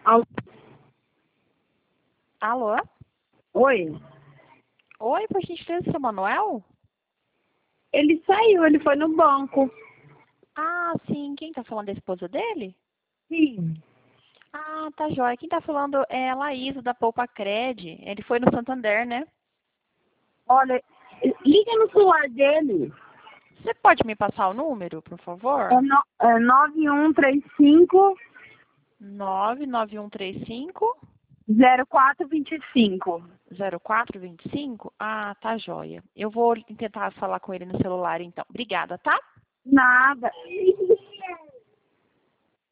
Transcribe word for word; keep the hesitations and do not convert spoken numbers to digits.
Alô? Alô? Oi? Oi, por gentileza, seu Manuel? Ele saiu, ele foi no banco. Ah, sim. Quem tá falando é a esposa dele? Sim. Ah, tá jóia. Quem tá falando é a Laís, da Poupa Cred. Ele foi no Santander, né? Olha, liga no celular dele. Você pode me passar o número, por favor? É, no, é nove um três cinco, nove nove um três cinco, zero quatro dois cinco. zero quatro dois cinco? Ah, tá jóia. Eu vou tentar falar com ele no celular, então. Obrigada, tá? Nada.